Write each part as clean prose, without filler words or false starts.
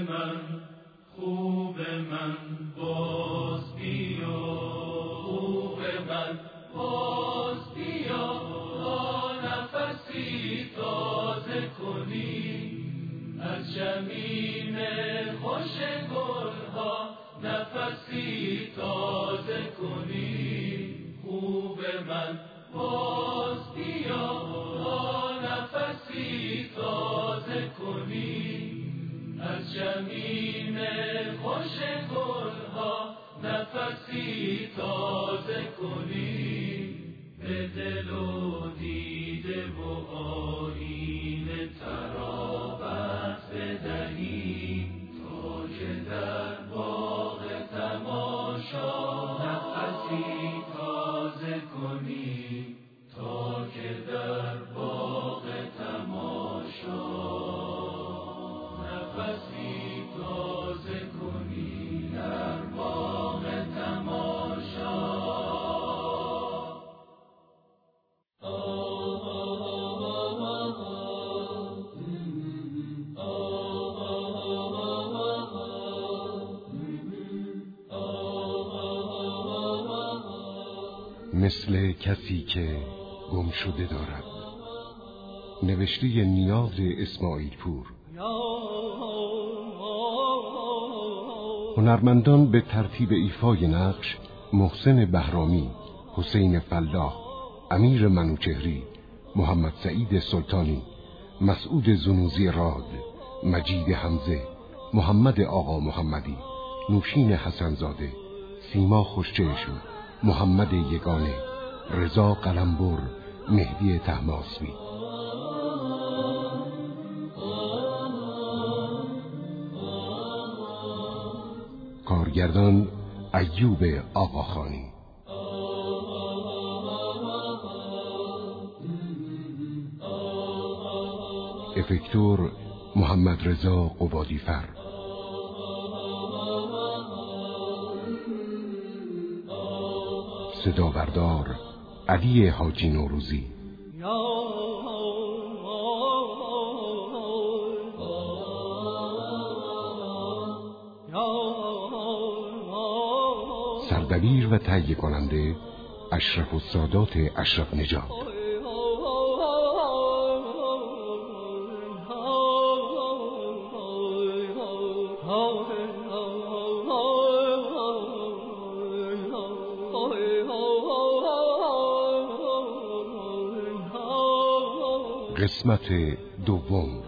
من خوب من باز بیا، خوب من باز بیا، تا نفسی تازه کنی از جمیل خوش گلها، نفسی تازه کنی. خوب من باز بیا، تا نفسی تازه کنی از جمیل خوش گلها، نفسی تازه کنی. به دل و دیده و آیینه ترابت بدهی، تا که در باغ تماشا نفسی تازه کنی، تا که در باغ تماشا نفسی تازه کنی، در باغ تماشا. مثل کسی که گم شده دارد. نوشته نیاز اسماعیل پور. هنرمندان به ترتیب ایفای نقش: محسن بهرامی، حسین فلاح، امیر منوچهری، محمد سعید سلطانی، مسعود زنوزی راد، مجید حمزه، محمد آقا محمدی، نوشین حسنزاده، سیما خوشچشم، محمد یگانه، رضا قلمبر، مهدی طهماسبی. کارگردان ایوب آقاخانی. افکتور محمد رضا قبادیفر. صدا بردار علی حاجی نوروزی. سردبیر و تهیه کننده اشرف السادات اشرف نژاد. قسمت دوم.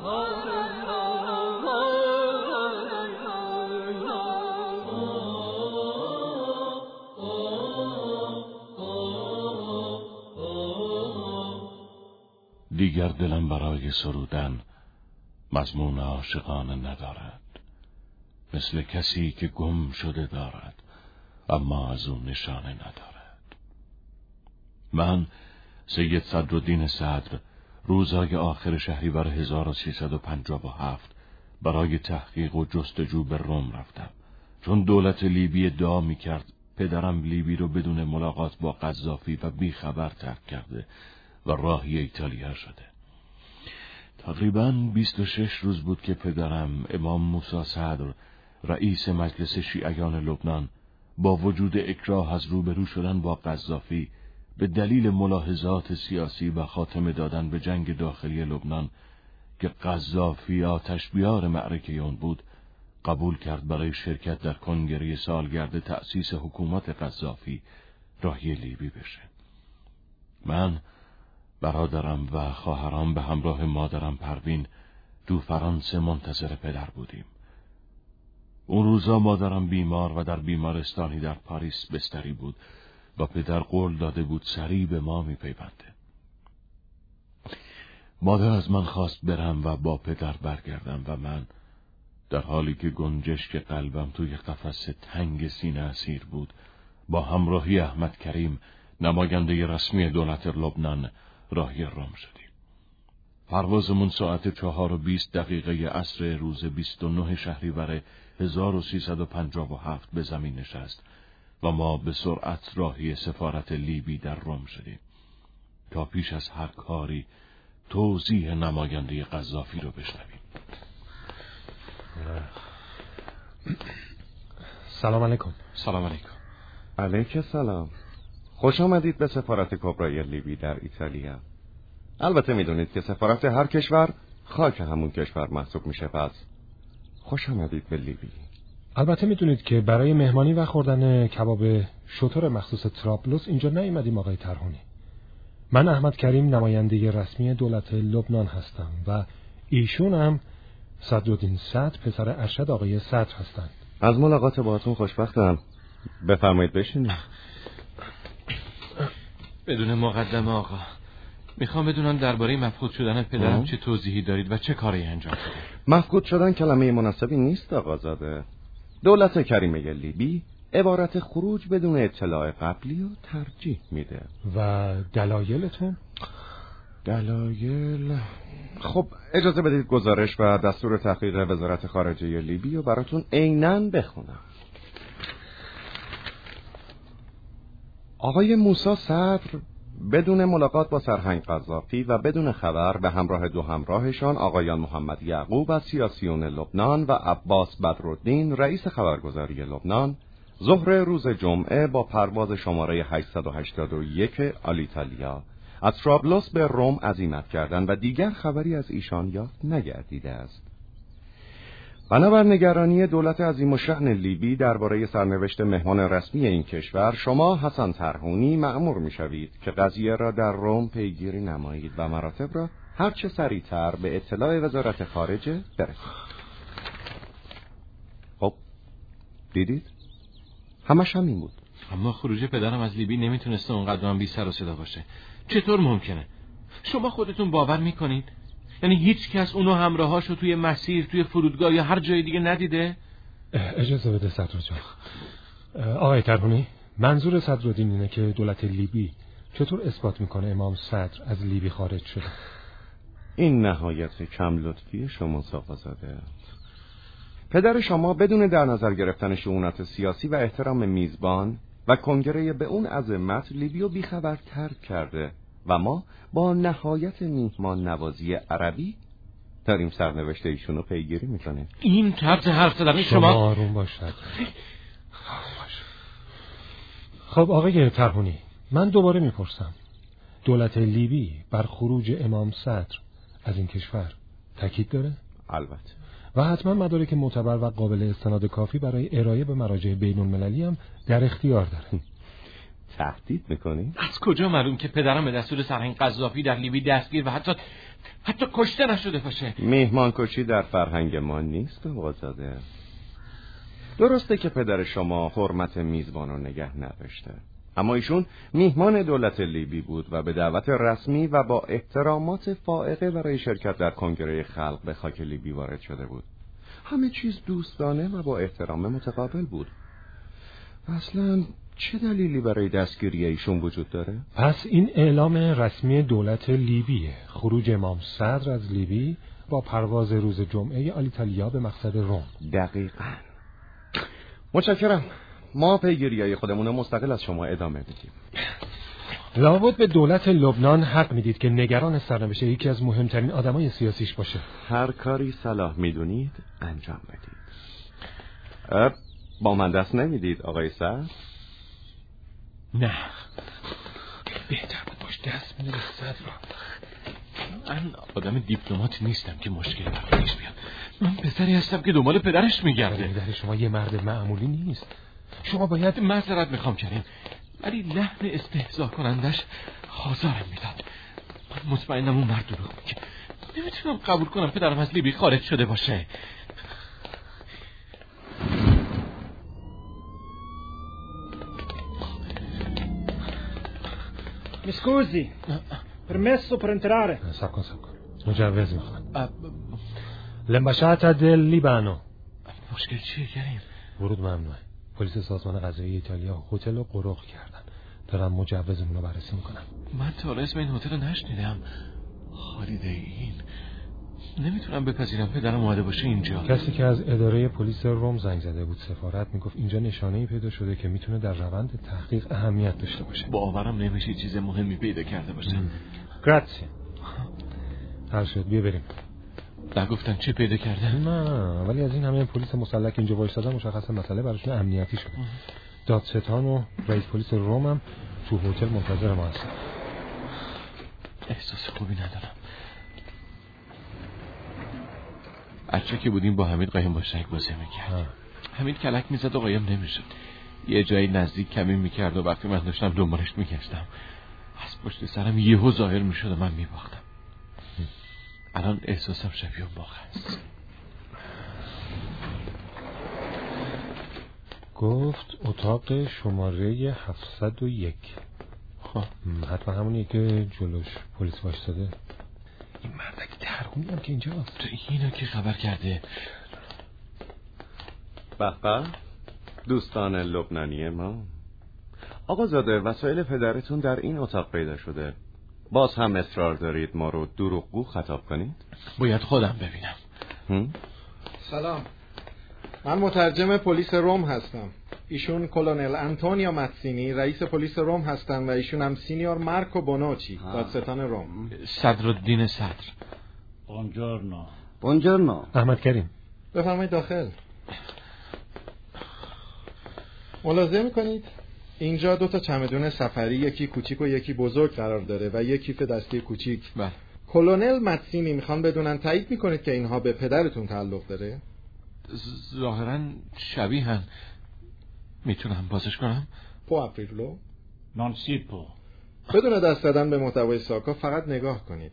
دیگر دلم برای سرودن مضمون عاشقانه ندارد، مثل کسی که گم شده دارد اما از اون نشانه ندارد. من سید صدرالدین صدر روزهای آخر شهریور 1357 برای تحقیق و جستجو به روم رفتم، چون دولت لیبی ادعا می‌کرد پدرم لیبی رو بدون ملاقات با قذافی و بیخبر ترک کرده و راهی ایتالیا شده. تقریباً 26 روز بود که پدرم امام موسی صدر، رئیس مجلس شیعیان لبنان، با وجود اکراه از روبرو شدن با قذافی به دلیل ملاحظات سیاسی و خاتمه دادن به جنگ داخلی لبنان که قذافی آتش بیار معرکه اون بود، قبول کرد برای شرکت در کنگره سالگرد تأسیس حکومت قذافی راهی لیبی بشه. من، برادرم و خواهرام به همراه مادرم پروین تو فرانسه منتظر پدر بودیم. اون روزا مادرم بیمار و در بیمارستانی در پاریس بستری بود و پدر قول داده بود سریع به ما میپیونده. مادر از من خواست برم و با پدر برگردم و من در حالی که گنجشک قلبم توی قفس تنگ سینه اسیر بود، با همراهی احمد کریم، نماینده رسمی دولت لبنان، راهی روم شدیم. پروازمون ساعت 4:20 عصر روز 29 شهریور 1357 به زمین نشست و ما به سرعت راهی سفارت لیبی در روم شدیم تا پیش از هر کاری توضیح نماینده قذافی رو بشنویم. سلام علیکم. سلام علیکم. علیک سلام. خوش آمدید به سفارت کبرای لیبی در ایتالیا. البته میدونید که سفارت هر کشور خاک همون کشور محسوب میشه، پس خوش آمدید به لیبی. البته میدونید که برای مهمانی و خوردن کباب شتر مخصوص طرابلس اینجا نیومدیم آقای ترهونی. من احمد کریم نماینده رسمی دولت لبنان هستم و ایشون هم صدرالدین صدر پسر ارشد آقای صدر هستند. از ملاقات باهاتون خوشبختم. بفرمایید بشینید. بدون مقدمه آقا، میخوام بدونم درباره مفقود شدن پدرم چه توضیحی دارید و چه کاری انجام شده. مفقود شدن کلمه مناسبی نیست آقازاده. دولت کریمه لیبی عبارت خروج بدون اطلاع قبلی رو ترجیح میده. و دلایلتون؟ دلایل؟ خب اجازه بدید گزارش و دستور تحقیق وزارت خارجه لیبی رو براتون عیناً بخونم. آقای موسی صدر بدون ملاقات با سرهنگ قذافی و بدون خبر به همراه دو همراهشان آقایان محمد یعقوب از سیاسیون لبنان و عباس بدرالدین رئیس خبرگزاری لبنان ظهر روز جمعه با پرواز شماره 881 آلیتالیا از طرابلس به روم عزیمت کردند و دیگر خبری از ایشان یافت نگردیده است. بنابر نگرانی دولت عظیم الشأن لیبی درباره سرنوشت مهمان رسمی این کشور، شما حسن ترهونی مأمور می‌شوید که قضیه را در روم پیگیری نمایید و مراتب را هرچه سریعتر به اطلاع وزارت خارجه برسانید. خب دیدید؟ همش همین بود. اما خروج پدرم از لیبی نمیتونسته اونقدر هم بی سر و صدا باشه. چطور ممکنه؟ شما خودتون باور میکنید؟ یعنی هیچ کس اونو همراهاشو توی مسیر، توی فرودگاه یا هر جای دیگه ندیده؟ اجازه بده صدر جان. آقای ترهونی، منظور صدرالدین اینه که دولت لیبی چطور اثبات میکنه امام صدر از لیبی خارج شده؟ این نهایت کم لطفی شما آقازاده. پدر شما بدون در نظر گرفتن شؤونات سیاسی و احترام میزبان و کنگره به اون عظمت لیبیو بیخبر ترک کرده و ما با نهایت میهمان نوازی عربی داریم سرنوشت ایشونو پیگیری میکنیم. این طرز حرف زدن شما آروم باشد. خب آقای ترهونی، من دوباره میپرسم، دولت لیبی بر خروج امام صدر از این کشور تاکید داره؟ البته. و حتما مدارک معتبر و قابل استناد کافی برای ارائه به مراجع بین المللی هم در اختیار داره. تهدید میکنی؟ از کجا معلوم که پدرم به دستور سرهنگ قذافی در لیبی دستگیر و حتی کشته نشده باشه؟ میهمان کشی در فرهنگ ما نیست آقازاده. درسته که پدر شما حرمت میزبان رو نگه نداشته، اما ایشون میهمان دولت لیبی بود و به دعوت رسمی و با احترامات فائقه برای شرکت در کنگره خلق به خاک لیبی وارد شده بود. همه چیز دوستانه و با احترام متقابل بود. اصلاً چه دلیلی برای دستگیری ایشون وجود داره؟ پس این اعلام رسمی دولت لیبیه، خروج امام صدر از لیبی با پرواز روز جمعه آلیتالیا به مقصد روم. دقیقاً. متشکرم. ما پیگیری‌های خودمون مستقل از شما ادامه بدیم. لابد به دولت لبنان حق میدید که نگران سرنوشت یکی از مهمترین آدمای سیاسیش باشه. هر کاری صلاح میدونید انجام بدید. با من دست نمیدید آقای صدر؟ نه، بهتر بود باش دست میده صدر. من آدم دیپلمات نیستم که مشکلی برایش بیاد. من پسری هستم که دنبال پدرش میگرده. پدر شما یه مرد معمولی نیست. شما باید معذرت میخوام کریم، ولی لحن استهزا کنندش آزارم میداد. من مطمئنم اون مرد دروغ میگه. نمیتونم قبول کنم پدرم از لیبی خارج شده باشه. Mi scusi, permesso per entrare. سب کن. مجوز میخوام. لمباشاتا دل لیبانو. مشکل چیه کریم؟ ورود ممنوعه. پلیس سازمان قضایی ایتالیا هتل رو قرق کردن. دارن مجوزمون رو بررسی میکنن. من تا اسم این هتل رو نشنیدم. خالیده این. نمیتونم بپذیرم پدرم اومده باشه اینجا. کسی که از اداره پلیس روم زنگ زده بود سفارت میگفت اینجا نشانه‌ای پیدا شده که میتونه در روند تحقیق اهمیت داشته باشه. باورم نمیشه چیز مهمی پیدا کرده باشه. گراتسی. حل شد، بیا بریم. نگفتن چه پیدا کرده؟ نه ولی از این همه پلیس مسلح که اینجا وایسادن مشخصه مسئله براشون امنیتی شده. دادستان و رئیس پلیس روم هم تو هتل منتظر ما هستن. احساس خوبی ندارم. بچه که بودیم با حمید قایم باشک بازی میکرد. حمید کلک میزد و قایم نمیشد. یه جایی نزدیک کمین میکرد و وقتی من داشتم دنبالش میگشتم از پشت سرم یهو ظاهر میشد و من میباختم. الان احساسم شبیه اون موقع است. گفت اتاق شماره 701. حتما همونیه که جلوش پلیس وایساده. این مردک ترخونی هم که اینجاست. تو اینو که خبر کرده. بقا دوستان لبنانی ما، آقا زاده وسایل پدرتون در این اتاق پیدا شده. باز هم اصرار دارید ما رو دروغگو خطاب کنید؟ باید خودم ببینم. سلام، من مترجم پلیس روم هستم. ایشون کلونل آنتونیو ماتسینی رئیس پلیس روم هستن و ایشون هم سینیور مارکو بونوچی دادستان روم. صدرالدین صدر. بونجورنو. احمد کریم. بفرمایید داخل. ملاحظه میکنید اینجا 2 چمدون سفری، یکی کوچیک و یکی بزرگ قرار داره و یک کیف دستی کوچیک. کلونل ماتسینی میخوان بدونن تایید میکنید که اینها به پدرتون تعلق داره؟ ظاهرا شبیهن. میتونم بازش کنم؟ پو اپریلو؟ نان سیپو. بدون دست زدن به محتوای ساکا فقط نگاه کنید.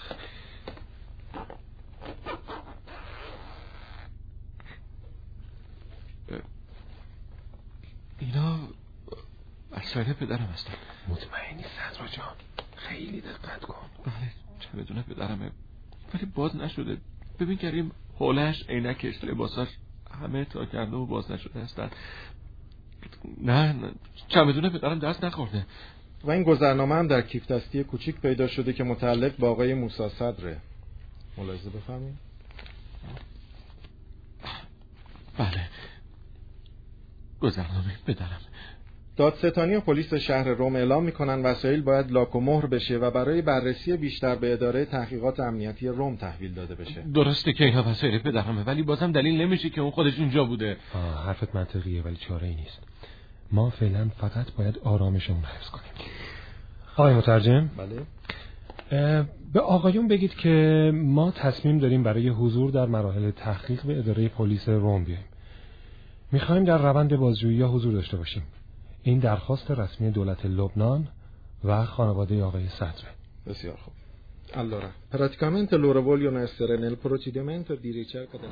اینا وسایل پدرم هستن. مطمئنی صدرا جان؟ خیلی دقت کن. بله چمدون پدرمه ولی باز نشده. ببین کریم، حولش، عینکش، لباساش همه تا کرده و باز نشده هستن. نه چمدون پدرم دست نخورده. و این گذرنامه هم در کیف دستی کوچیک پیدا شده که متعلق به آقای موسی صدره. ملاحظه بفرمایید. بله گذرنامه پدرم. دادستانی و پلیس شهر روم اعلام میکنن وسایل باید لاک و مهر بشه و برای بررسی بیشتر به اداره تحقیقات امنیتی روم تحویل داده بشه. درسته که اینا وسایل پدرمه ولی بازم دلیل نمیشه که اون خودش اونجا بوده. حرفت منطقیه ولی چاره ای نیست. ما فعلا فقط باید آرامشمون حفظ کنیم. آقای مترجم؟ بله. به آقایون بگید که ما تصمیم داریم برای حضور در مراحل تحقیق به اداره پلیس روم بیاییم. میخوایم در روند بازجویی حضور داشته باشیم. این درخواست رسمی دولت لبنان و خانواده آقای صدره. بسیار خوب. Allora, praticamente loro vogliono essere nel procedimento di ricerca della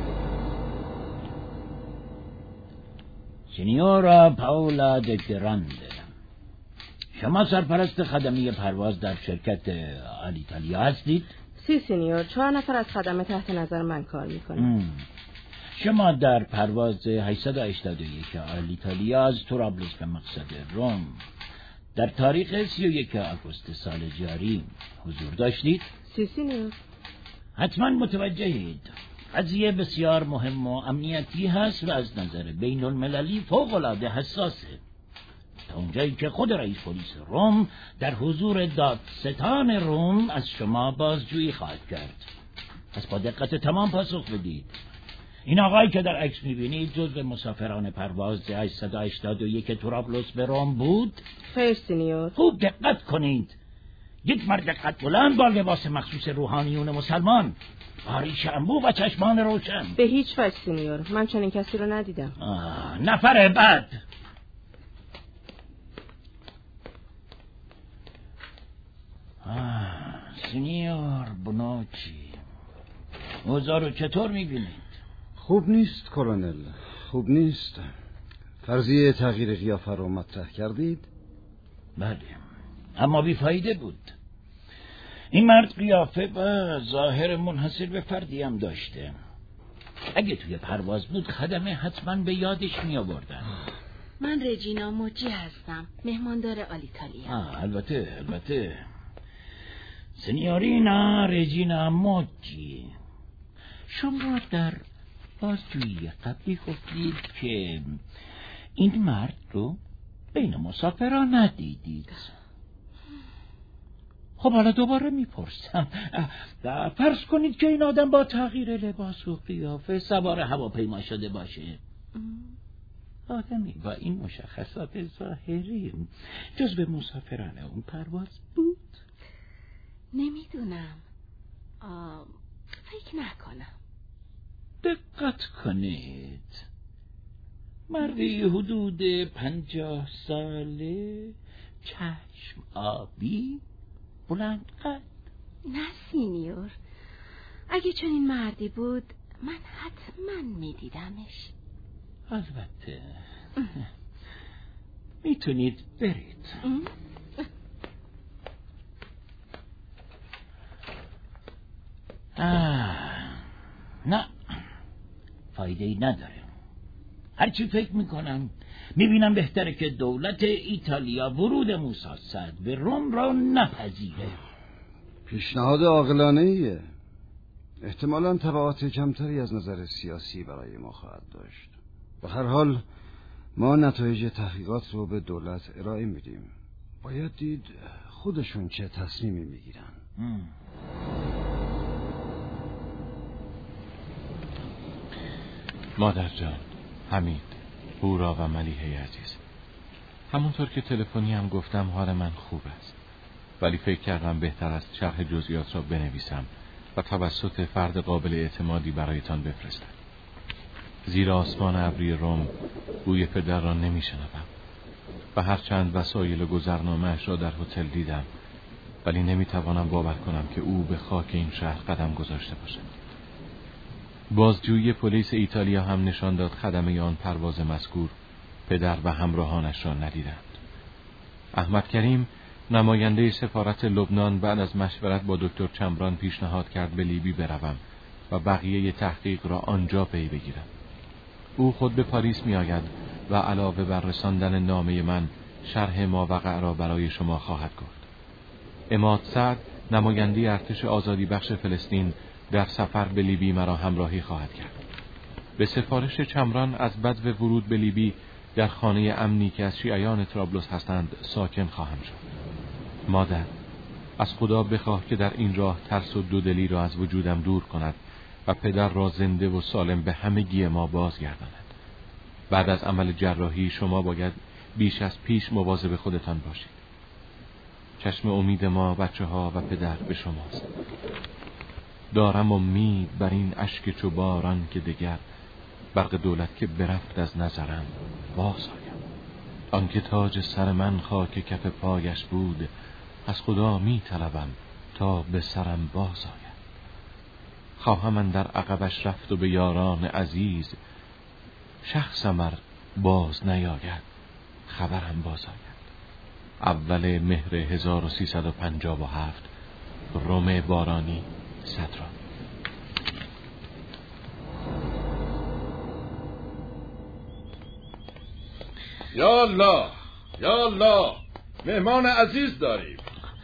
سینیورا پاولا دگراندر، شما سرپرست خدمی پرواز در شرکت آلیتالیا هستید؟ سی سینیور، 4 نفر از خدمه تحت نظر من کار میکنن. شما در پرواز 881 آلیتالیا از طرابلس به مقصد روم در تاریخ 31 آگوست سال جاری حضور داشتید؟ سی سینیور. حتما متوجهید قضیه بسیار مهم و امنیتی هست و از نظر بین المللی فوق العاده حساسه، تا اونجایی که خود رئیس پلیس روم در حضور دادستان روم از شما بازجویی خواهد کرد. پس با دقت تمام پاسخ بدید. این آقایی که در عکس میبینید جزو مسافران پرواز 881 طرابلس به روم بود؟ خیر سینیور. خوب دقت کنید. یک مرد قد بلند با لباس مخصوص روحانیون مسلمان، آریش انبوه و چشمان روشن. به هیچ وجه سینیور، من چنین کسی رو ندیدم. نفر بعد. سینیور بونوچی، اوضاع رو چطور میبینید؟ خوب نیست کلونل، خوب نیست. فرضیه تغییر قیافه رو مطرح کردید؟ بله، اما بیفایده بود. این مرد قیافه و ظاهر منحصر به فردی هم داشته. اگه توی پرواز بود خدمه حتما به یادش می آوردن. من رجینا موجی هستم، مهماندار آلیتالیا. البته سینیورینا رجینا موجی، شما در بازجویی قبلی گفتید که این مرد رو بین مسافران ندیدید. خب حالا دوباره میپرسم، فرض کنید که این آدم با تغییر لباس و قیافه سوار هواپیما شده باشه. آدمی با این مشخصات ظاهری جزو مسافران اون پرواز بود؟ نمیدونم، فکر نکنم. دقت کنید، مردی حدود 50 ساله، چشم آبی، بلند قد. نه سینیور، اگه چنین مردی بود من حتما میدیدمش. البته میتونید برید. نه، فایده ای نداره. هرچی فکر میکنم میبینم بهتره که دولت ایتالیا ورود موسی سعد به روم را نپذیره. پیشنهاد عاقلانه‌ایه. احتمالاً تبعات کمتری از نظر سیاسی برای ما خواهد داشت. به هر حال ما نتایج تحقیقات رو به دولت ارائه میدیم. باید دید خودشون چه تصمیمی میگیرن. مادر جان، حمید، هورا و ملیحه عزیز، همونطور که تلفنی هم گفتم حال من خوب است، ولی فکر کردم بهتر است شرح جزئیات را بنویسم و توسط فرد قابل اعتمادی برایتان بفرستم. زیر آسمان ابری روم بوی پدر را نمیشنوم و هرچند وسایل گذرنامه‌اش را در هتل دیدم، ولی نمیتوانم باور کنم که او به خاک این شهر قدم گذاشته باشد. بازجویی پلیس ایتالیا هم نشان داد خدمه آن پرواز مذکور پدر و همراهانش را ندیدند. احمد کریم، نماینده سفارت لبنان، بعد از مشورت با دکتر چمران پیشنهاد کرد به لیبی بروم و بقیه تحقیق را آنجا پی بگیرم. او خود به پاریس می آید و علاوه بر رساندن نامه من شرح ماوقع را برای شما خواهد گفت. عماد سعد، نماینده ارتش آزادی بخش فلسطین، در سفر به لیبی مرا همراهی خواهد کرد. به سفارش چمران از بدو ورود به لیبی در خانه امنی که از شیعیان طرابلس هستند ساکن خواهم شد. مادر، از خدا بخواه که در این راه ترس و دودلی را از وجودم دور کند و پدر را زنده و سالم به همگی ما بازگرداند. بعد از عمل جراحی شما باید بیش از پیش مواظب خودتان باشید. چشم امید ما بچه‌ها و پدر به شماست. دارم امید بر این اشک چو باران که دگر برق دولت که برفت از نظرم باز آیم. آنکه تاج سر من خاک کف پایش بود، از خدا می طلبم تا به سرم باز آید. خواهم من در عقبش رفت و به یاران عزیز، شخصم ار باز نیاید خبرم باز آید. اول مهر 1357، روم بارانی، صدرا. یا الله، یا الله، مهمان عزیز داریم.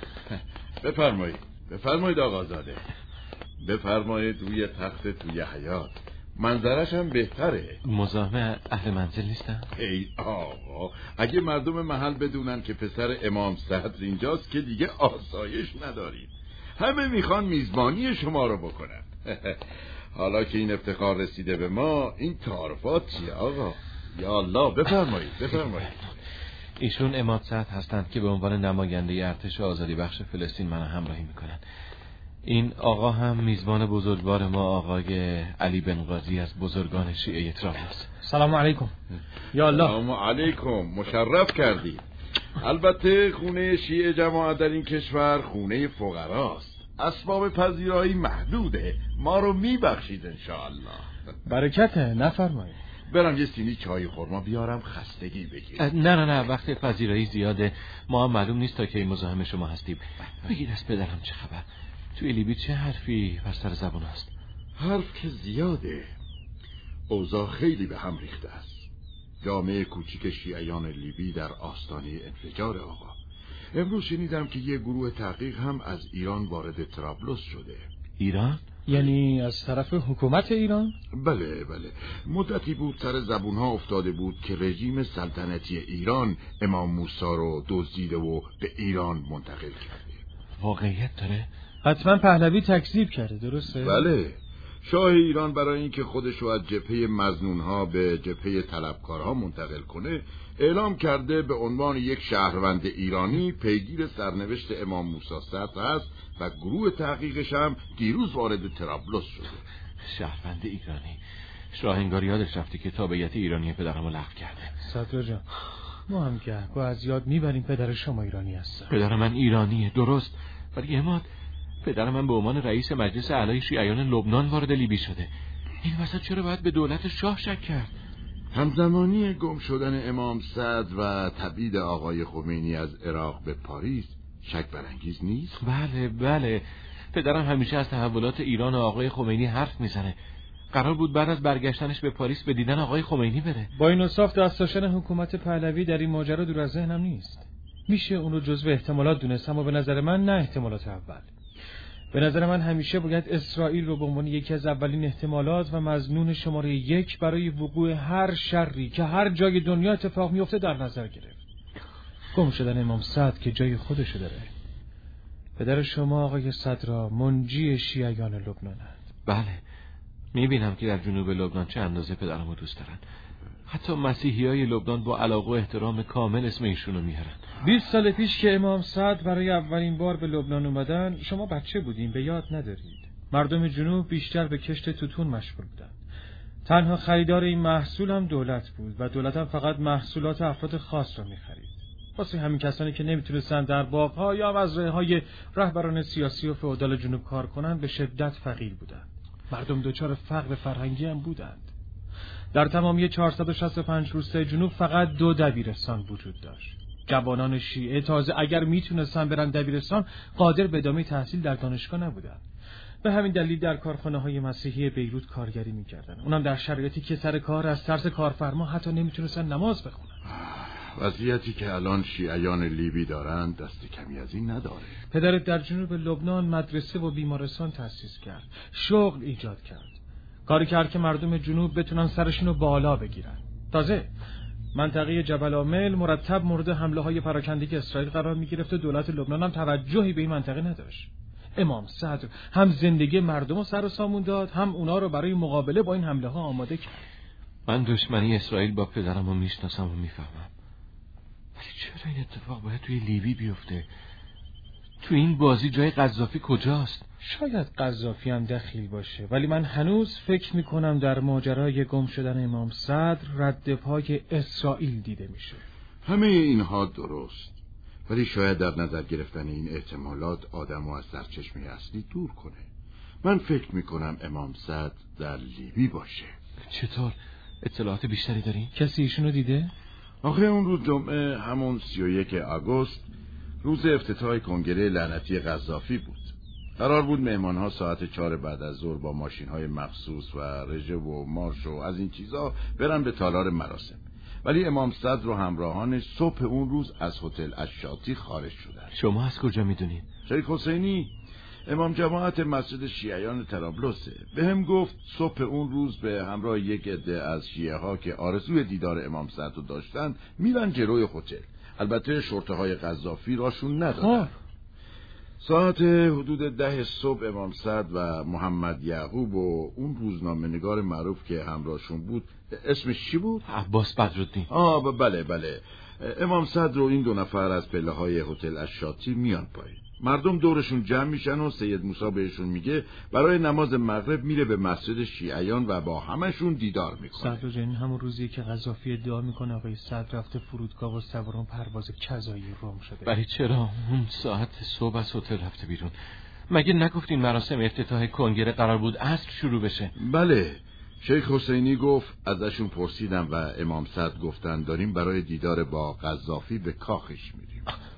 بفرمایید آقازاده، بفرمایید روی تخت توی حیاط، منظرش هم بهتره. مزاحم اهل منزل نیستن؟ ای آقا، اگه مردم محل بدونن که پسر امام صدر اینجاست که دیگه آسایش نداریم. همه میخوان میزبانی شما رو بکنن. حالا که این افتخار رسیده به ما، این تعارفات چیه آقا؟ یا الله، بفرمایید. ایشون عماد سعد هستند که به عنوان نماینده ارتش آزادی بخش فلسطین منو همراهی میکنن. این آقا هم میزبان بزرگوار ما، آقای علی بن قاضی از بزرگان شیعه طرابلس. سلام علیکم. یا الله. سلام علیکم، مشرف کردید. البته خونه شیعه جماعت در این کشور خونه فقراست، اسباب پذیرایی محدوده، ما رو میبخشید انشاءالله. برکته، نفرمایید. برم یه سینی چای خورما بیارم، خستگی بگیر. نه وقت پذیرایی زیاده، ما هم معلوم نیست تا کی مزاحم شما هستیم. بگید از پدرم چه خبر؟ توی لیبی چه حرفی بر سر زبان است؟ حرف که زیاده، اوضاع خیلی به هم ریخته است. جامعه کوچیک شیعیان لیبی در آستانه انفجار آقا. امروز شنیدم که یه گروه تحقیق هم از ایران وارد طرابلس شده. ایران؟ یعنی از طرف حکومت ایران؟ بله، مدتی بود سر زبونها افتاده بود که رژیم سلطنتی ایران امام موسی رو دزدیده و به ایران منتقل کرده. واقعیت داره؟ حتما پهلوی تکذیب کرده، درسته؟ بله. شاه ایران برای اینکه خودش رو از جبهه مظنونها به جبهه طلبکارها منتقل کنه اعلام کرده به عنوان یک شهروند ایرانی پیگیر سرنوشت امام موسی صدر است و گروه تحقیقش هم دیروز وارد طرابلس شده. شهروند ایرانی؟ شاه انگار یادش رفته که تابعیت ایرانی پدرمو لغو کرده. صدر جان، ما هم گهگاه از یاد میبریم پدر شما ایرانی هست. پدر من ایرانیه، درست، ولی اماد پدر من به عنوان رئیس مجلس اعلای شیعیان لبنان وارد لیبی شده. این وسط چرا باید به دولت شاه شک کرد؟ همزمانی گم شدن امام صدر و تبعید آقای خمینی از عراق به پاریس شک برانگیز نیست؟ بله. پدرم همیشه از تحولات ایران و آقای خمینی حرف میزنه. قرار بود بعد از برگشتنش به پاریس به دیدن آقای خمینی بره. با این اوصاف دست داشتن حکومت پهلوی در این ماجرا دور از ذهنم نیست. میشه اون رو جزو احتمالات دونست، اما به نظر من نه احتمالات اول. به نظر من همیشه باید اسرائیل رو به عنوان یکی از اولین احتمالات و مظنون شماره 1 برای وقوع هر شری که هر جای دنیا اتفاق میفته در نظر گرفت. گم شدن امام صدر که جای خودشو داره. پدر شما آقای صدر منجی شیعیان لبنانند. بله، میبینم که در جنوب لبنان چه اندازه پدرمو دوست دارن. حتی مسیحیای لبنان با علاقه و احترام کامل اسم ایشونو میارن. 20 سال پیش که امام صدر برای اولین بار به لبنان اومدن شما بچه بودین، به یاد ندارید. مردم جنوب بیشتر به کشت توتون مشغول بودن. تنها خریدار این محصول هم دولت بود و دولت هم فقط محصولات افراد خاص رو میخرید. واسه همین کسانی که نمیتونستن در باغ‌ها یا مزرعه‌های رهبران سیاسی و فئودال جنوب کار کنن به شدت فقیر بودن. مردم دچار فقر فرهنگی هم بودند. در تمامی 465 روستای جنوب فقط 2 دبیرستان وجود داشت. جوانان شیعه تازه اگر میتونستن برن دبیرستان قادر به ادامه تحصیل در دانشگاه نبودن. به همین دلیل در کارخانه‌های مسیحی بیروت کارگری می‌کردن. اونم در شرایطی که سر کار از ترس کارفرما حتی نمیتونستن نماز بخونن. وضعیتی که الان شیعیان لیبی دارند دست کمی از این نداره. پدرت در جنوب لبنان مدرسه و بیمارستان تأسیس کرد، شغل ایجاد کرد، کاری کرد که مردم جنوب بتونن سرشونو بالا بگیرن. تازه منطقه جبل عامل مرتب مورد حمله های پراکندگی اسرائیل قرار میگرفت و دولت لبنان هم توجهی به این منطقه نداشت. امام صدر هم زندگی مردم رو سر و سامون داد، هم اونا رو برای مقابله با این حمله ها آماده کرد. من دشمنی اسرائیل با پدرم رو میشناسم و میفهمم، ولی چرا این اتفاق باید توی لیبی بیفته؟ تو این بازی جای قذافی کجاست؟ شاید قذافی هم دخیل باشه، ولی من هنوز فکر میکنم در ماجرای گم شدن امام صدر رد پای اسرائیل دیده میشه. همه اینها درست، ولی شاید در نظر گرفتن این احتمالات آدمو از سرچشمه اصلی دور کنه. من فکر میکنم امام صدر در لیبی باشه. چطور؟ اطلاعات بیشتری داری؟ کسی ایشونو دیده؟ آخه اون روز جمعه همون 31 آگوست روز افتتاح کنگره لعنتی قذافی بود. قرار بود مهمانها ساعت 4 بعد از ظهر با ماشین‌های مخصوص و رژه و مارش و از این چیزا برن به تالار مراسم، ولی امام صدر و همراهانش صبح اون روز از هتل الشاطی خارج شدن. شما از کجا میدونید؟ شیخ حسینی امام جماعت مسجد شیعیان طرابلسه. بهم گفت صبح اون روز به همراه یک عده از شیعه ها که آرزوی دیدار امام صدر رو داشتن میرن جلوی هتل. البته شرطه‌های قذافی راشون ندادن. ساعت حدود 10 صبح امام صدر و محمد یعقوب و اون روزنامه‌نگار معروف که همراهشون بود، اسمش چی بود؟ عباس بدرالدین. بله. امام صدر و این 2 نفر از پله‌های هتل الشاطی میان پایین. مردم دورشون جمع میشن و سید موسی بهشون میگه برای نماز مغرب میره به مسجد شیعیان و با همشون دیدار میکنه. صدر جان همون روزی که قذافی ادعا میکنه آقای صدر رفته فرودگاه و سوار پرواز کذایی روم شده. ولی چرا اون ساعت صبح از هتل رفته بیرون؟ مگه نگفتین مراسم افتتاح کنگره قرار بود عصر شروع بشه؟ بله، شیخ حسینی گفت ازشون پرسیدم و امام صدر گفتن داریم برای دیدار با قذافی به کاخش میریم.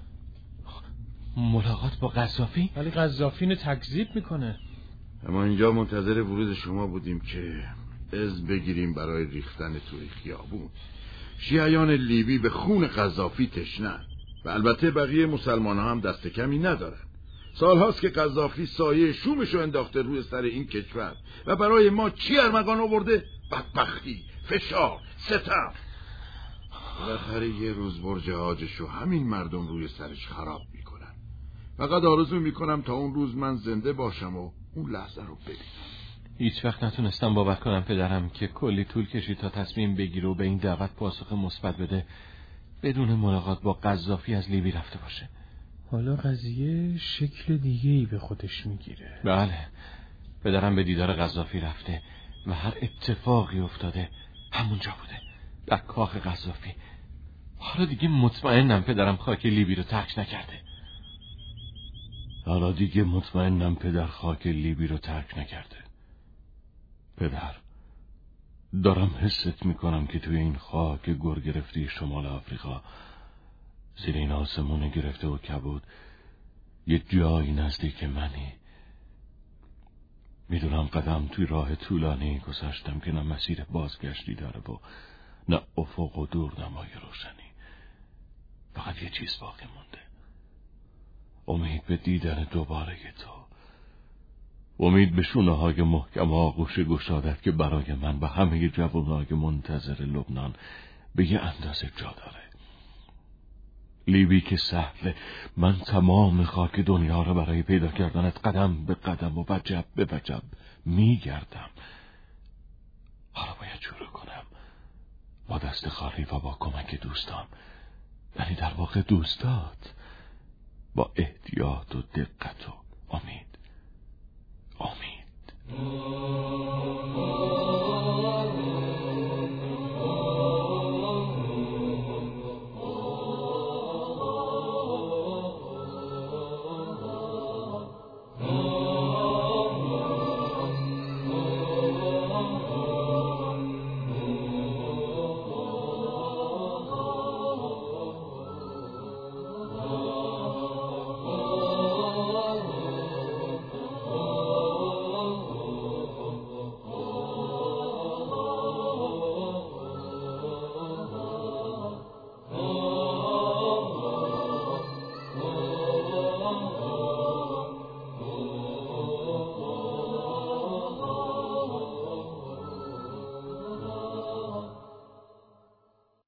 ملاقات با قذافی؟ ولی قذافی اینو تکذیب میکنه. اما اینجا منتظر ورود شما بودیم که از بگیریم برای ریختن توی خیابون. شیعیان لیبی به خون قذافی تشنه‌اند و البته بقیه مسلمان ها هم دست کمی ندارن. سالهاست که قذافی سایه شومشو انداخته روی سر این کشور و برای ما چی ارمغان آورده؟ بدبختی، فشار، ستم. بالاخره یه روز برج حاجشو همین مردم روی سرش خراب میکنن. فقط آرزو میکنم تا اون روز من زنده باشم و اون لحظه رو ببینم. هیچ وقت نتونستم باور کنم پدرم که کلی طول کشید تا تصمیم بگیره و به این دعوت پاسخ مثبت بده بدون ملاقات با قذافی از لیبی رفته باشه. حالا قضیه شکل دیگه‌ای به خودش میگیره. بله، پدرم به دیدار قذافی رفته و هر اتفاقی افتاده همونجا بوده، در کاخ قذافی. حالا دیگه مطمئنم پدرم خاک لیبی رو ترک نکرده. حالا دیگه مطمئنم پدر خاک لیبی رو ترک نکرده. پدر، دارم حست میکنم که توی این خاک گر گرفته شمال آفریقا، زیر این آسمون گرفته و کبود، یه جایی نزدیک منی. میدونم قدم توی راه طولانی گذاشتم که نه مسیر بازگشتی داره و نه افق و دورنمای روشنی. فقط یه چیز باقی مونده، امید به دیدن دوباره تو، امید به شونه های محکم و آغوش گشادت که برای من و همه جوانای منتظر لبنان به یه اندازه جا داره. لیبی که سهله، من تمام خاک دنیا را برای پیدا کردنت قدم به قدم و وجب به وجب میگردم. حالا باید شروع کنم با دست خالی و با کمک دوستان، یعنی در واقع دوستات، با احتیاط و دقت و امید.